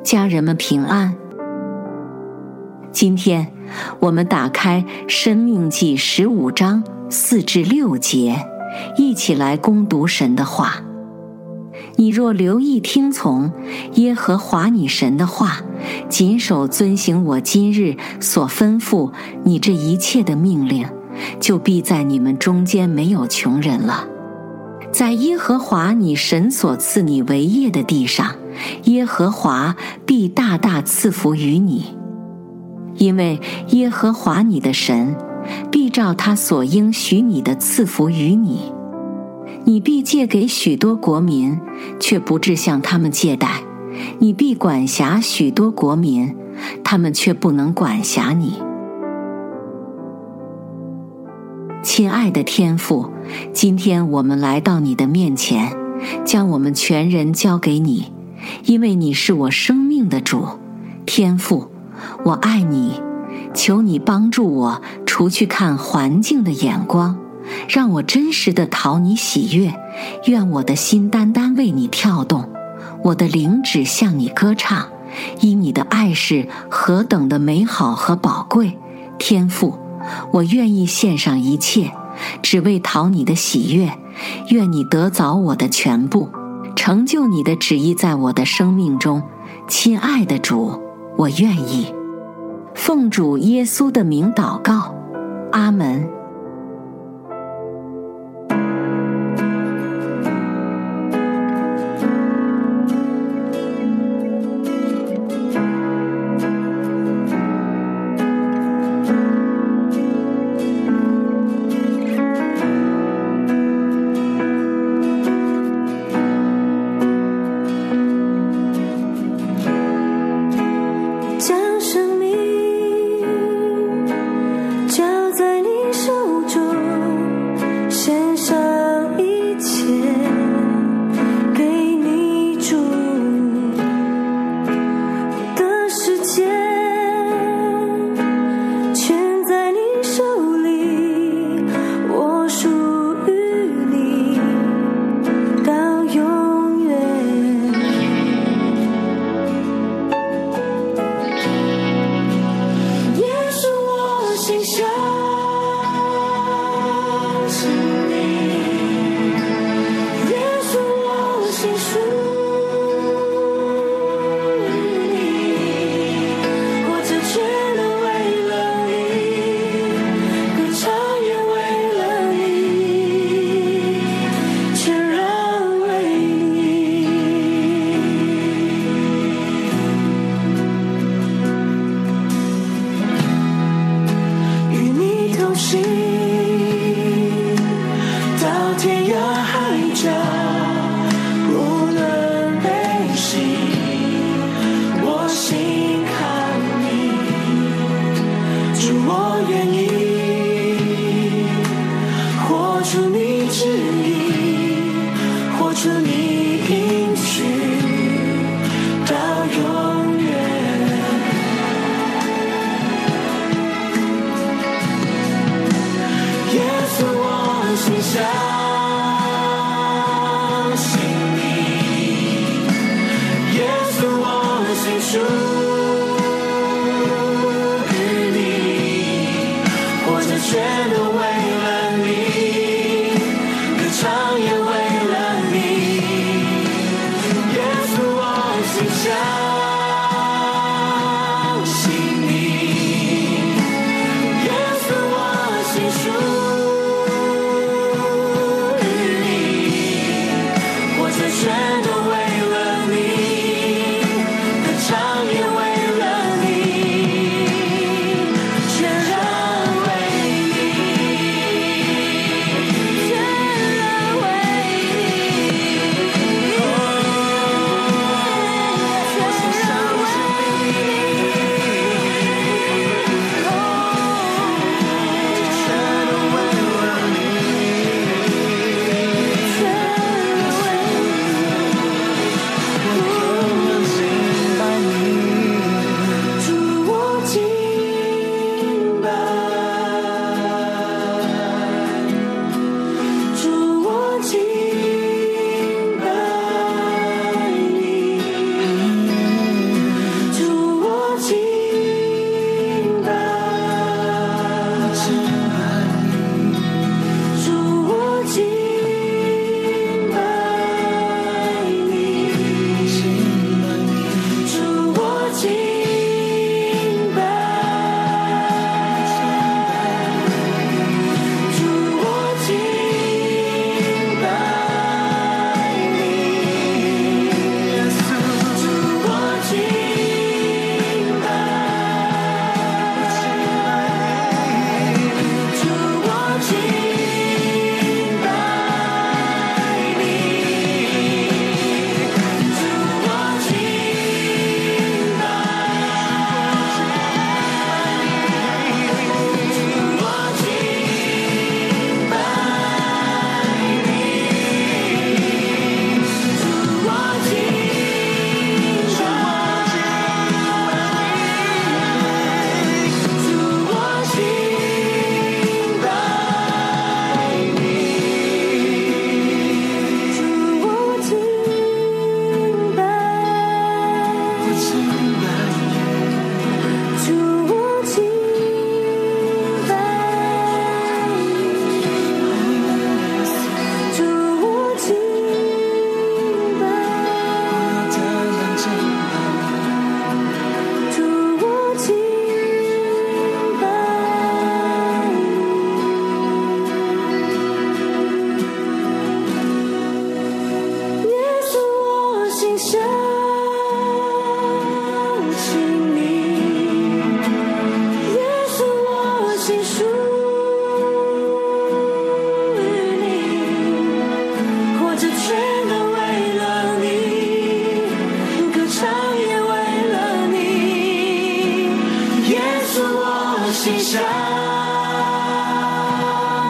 家人们平安。今天我们打开《申命记》15章4至6节，一起来攻读神的话。你若留意听从耶和华你神的话，谨守遵行我今日所吩咐你这一切的命令，就必在你们中间没有穷人了。在耶和华你神所赐你为业的地上，耶和华必大大赐福于你。因为耶和华你的神必照他所应许你的赐福于你。你必借给许多国民，却不致向他们借贷；你必管辖许多国民，他们却不能管辖你。亲爱的天父，今天我们来到你的面前，将我们全人交给你，因为你是我生命的主。天父，我爱你，求你帮助我除去看环境的眼光，让我真实地讨你喜悦。愿我的心单单为你跳动，我的灵只向你歌唱，因你的爱是何等的美好和宝贵。天父，我愿意献上一切，只为讨你的喜悦。愿你得着我的全部，成就你的旨意在我的生命中。亲爱的主，我愿意。奉主耶稣的名祷告，阿门。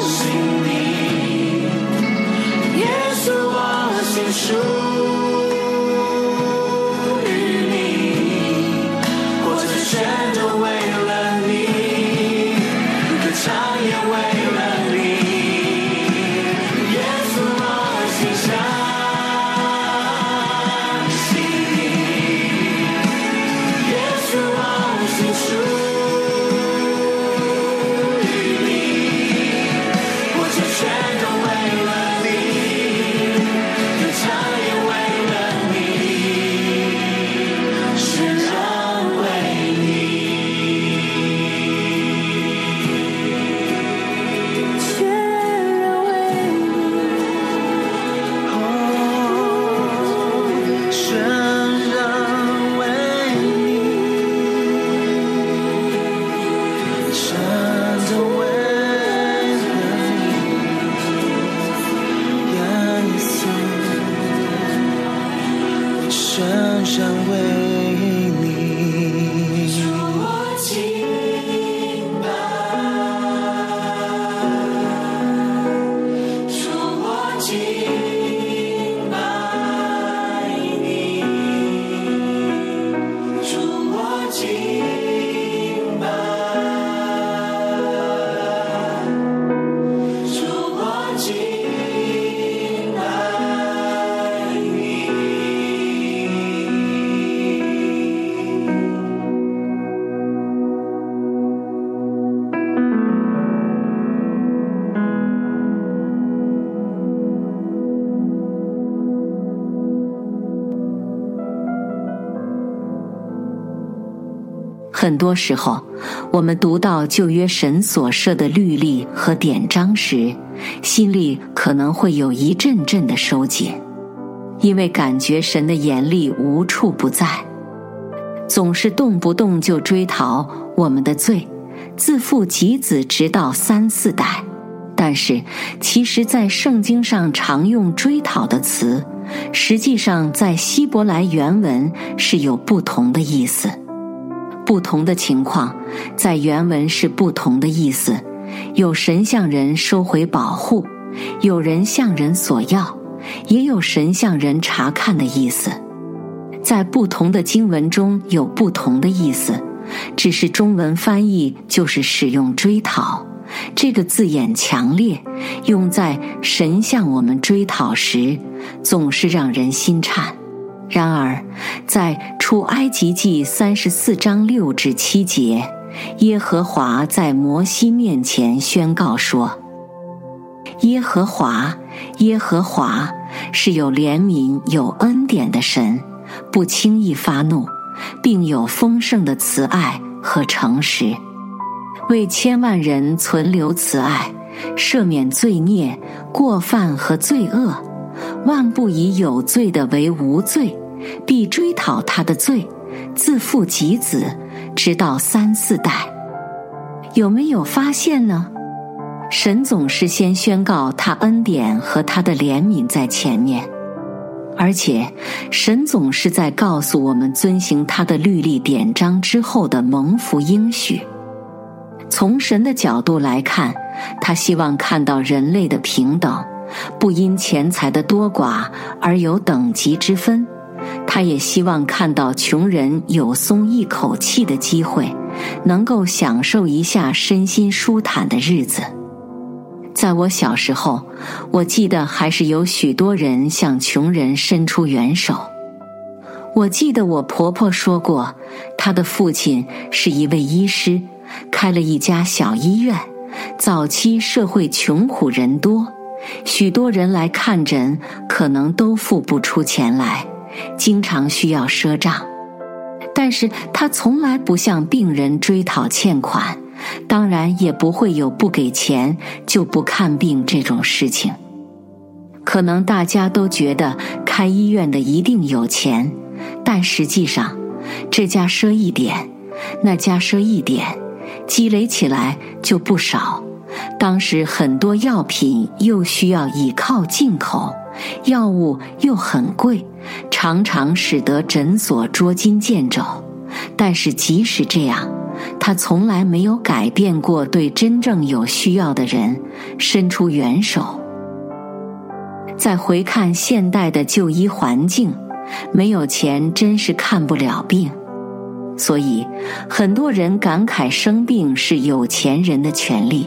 信你，耶稣，我心属于你，活着全都为了你，歌唱也为了你，耶稣，我心相信你，耶稣，我心属深深为你，主我敬拜，主我敬拜你，主我敬拜，主我敬拜你。 很多时候，我们读到旧约神所设的律例和典章时，心里可能会有一阵阵的收紧，因为感觉神的严厉无处不在，总是动不动就追讨我们的罪，自父及子直到3、4代。但是其实在圣经上常用追讨的词，实际上在希伯来原文是有不同的意思。不同的情况在原文是不同的意思，有神向人收回保护，有人向人索要，也有神向人查看的意思。在不同的经文中有不同的意思，只是中文翻译就是使用追讨这个字眼强烈，用在神向我们追讨时，总是让人心颤。然而在出埃及记34章6至7节，耶和华在摩西面前宣告说，耶和华，耶和华是有怜悯有恩典的神，不轻易发怒，并有丰盛的慈爱和诚实，为千万人存留慈爱，赦免罪孽过犯和罪恶，万不以有罪的为无罪，必追讨他的罪，自父及子，直到3、4代。有没有发现呢？神总是先宣告他恩典和他的怜悯在前面，而且神总是在告诉我们遵行他的律例典章之后的蒙福应许。从神的角度来看，他希望看到人类的平等，不因钱财的多寡而有等级之分。他也希望看到穷人有松一口气的机会，能够享受一下身心舒坦的日子。在我小时候，我记得还是有许多人向穷人伸出援手。我记得我婆婆说过，她的父亲是一位医师，开了一家小医院。早期社会穷苦人多，许多人来看诊，可能都付不出钱来，经常需要赊账。但是他从来不向病人追讨欠款，当然也不会有不给钱就不看病这种事情。可能大家都觉得开医院的一定有钱，但实际上这家赊一点，那家赊一点，积累起来就不少。当时很多药品又需要依靠进口，药物又很贵，常常使得诊所捉襟见肘。但是即使这样，他从来没有改变过对真正有需要的人伸出援手。再回看现代的就医环境，没有钱真是看不了病，所以很多人感慨生病是有钱人的权利。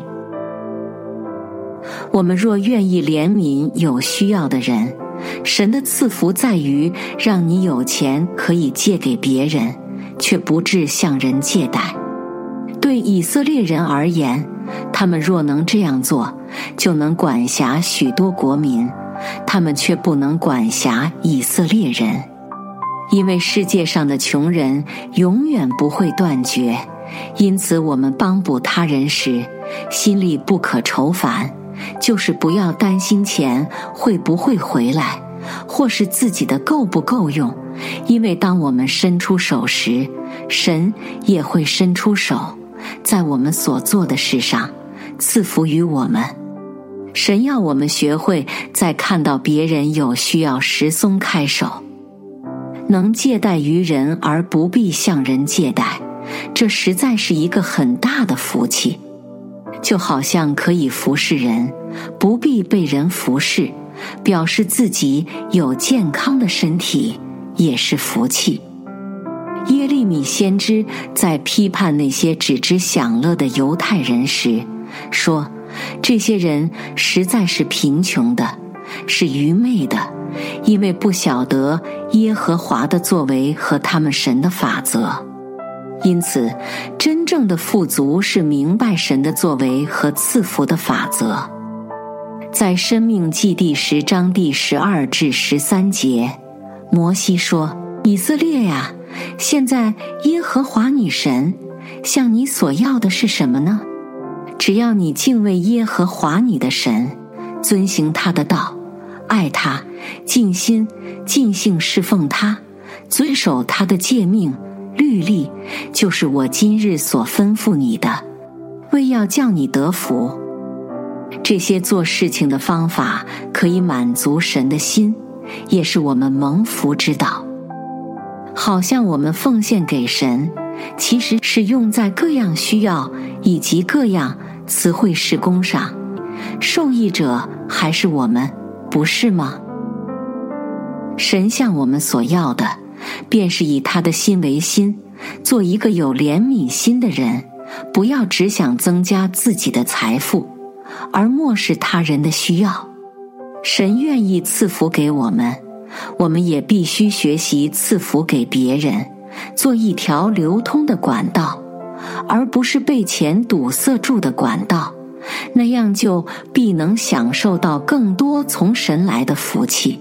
我们若愿意怜悯有需要的人，神的赐福在于让你有钱可以借给别人，却不致向人借贷。对以色列人而言，他们若能这样做，就能管辖许多国民，他们却不能管辖以色列人。因为世界上的穷人永远不会断绝，因此我们帮补他人时，心里不可愁烦，就是不要担心钱会不会回来，或是自己的够不够用，因为当我们伸出手时，神也会伸出手，在我们所做的事上赐福于我们。神要我们学会在看到别人有需要时松开手，能借贷于人而不必向人借贷，这实在是一个很大的福气。就好像可以服侍人，不必被人服侍，表示自己有健康的身体，也是福气。耶利米先知在批判那些只知享乐的犹太人时说，这些人实在是贫穷的，是愚昧的，因为不晓得耶和华的作为和他们神的法则。因此，真正的富足是明白神的作为和赐福的法则。在申命记第10章第12至13节，摩西说，以色列呀，现在耶和华你神向你所要的是什么呢？只要你敬畏耶和华你的神，遵行他的道，爱他，尽心尽性侍奉他，遵守他的诫命律例，就是我今日所吩咐你的，为要叫你得福。这些做事情的方法可以满足神的心，也是我们蒙福之道。好像我们奉献给神，其实是用在各样需要以及各样慈惠事工上，受益者还是我们，不是吗？神向我们所要的，便是以他的心为心，做一个有怜悯心的人，不要只想增加自己的财富，而漠视他人的需要。神愿意赐福给我们，我们也必须学习赐福给别人，做一条流通的管道，而不是被钱堵塞住的管道，那样就必能享受到更多从神来的福气。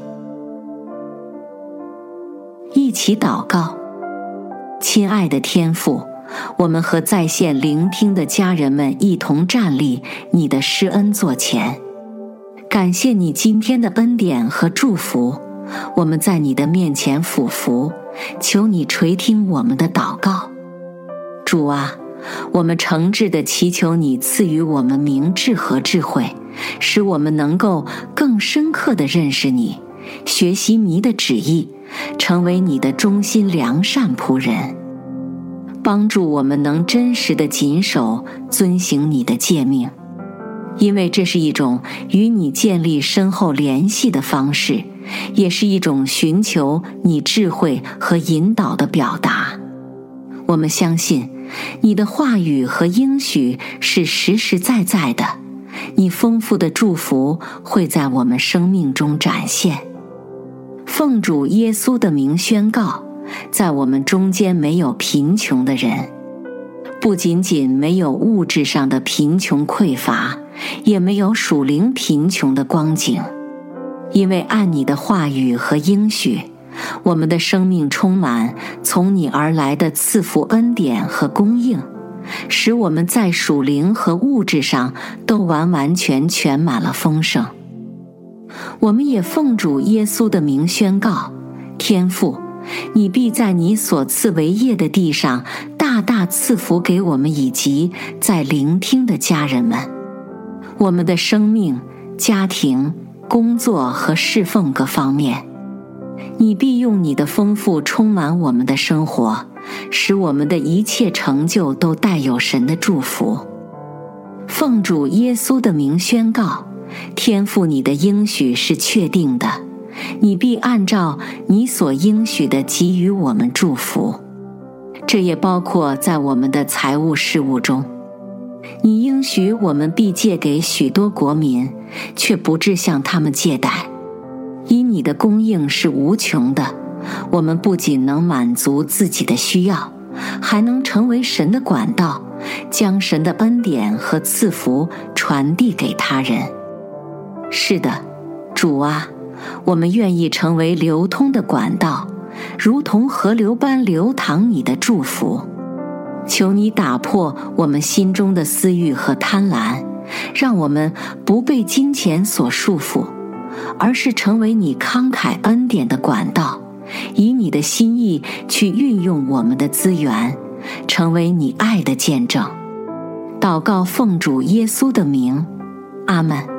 一起祷告。亲爱的天父，我们和在线聆听的家人们一同站立你的施恩座前，感谢你今天的恩典和祝福，我们在你的面前俯伏，求你垂听我们的祷告。主啊，我们诚挚地祈求你赐予我们明智和智慧，使我们能够更深刻地认识你，学习你的旨意，成为你的忠心良善仆人，帮助我们能真实地谨守遵行你的诫命，因为这是一种与你建立深厚联系的方式，也是一种寻求你智慧和引导的表达。我们相信你的话语和应许是实实在在的，你丰富的祝福会在我们生命中展现。奉主耶稣的名宣告，在我们中间没有贫穷的人，不仅仅没有物质上的贫穷匮乏，也没有属灵贫穷的光景，因为按你的话语和应许，我们的生命充满从你而来的赐福恩典和供应，使我们在属灵和物质上都完完全全满了丰盛。我们也奉主耶稣的名宣告，天父，你必在你所赐为业的地上大大赐福给我们以及在聆听的家人们。我们的生命、家庭、工作和侍奉各方面，你必用你的丰富充满我们的生活，使我们的一切成就都带有神的祝福。 奉主耶稣的名宣告，天父你的应许是确定的，你必按照你所应许的给予我们祝福。这也包括在我们的财务事务中。你应许我们必借给许多国民，却不致向他们借贷。因你的供应是无穷的，我们不仅能满足自己的需要，还能成为神的管道，将神的恩典和赐福传递给他人。是的，主啊，我们愿意成为流通的管道，如同河流般流淌你的祝福。求你打破我们心中的私欲和贪婪，让我们不被金钱所束缚，而是成为你慷慨恩典的管道，以你的心意去运用我们的资源，成为你爱的见证。祷告奉主耶稣的名，阿们。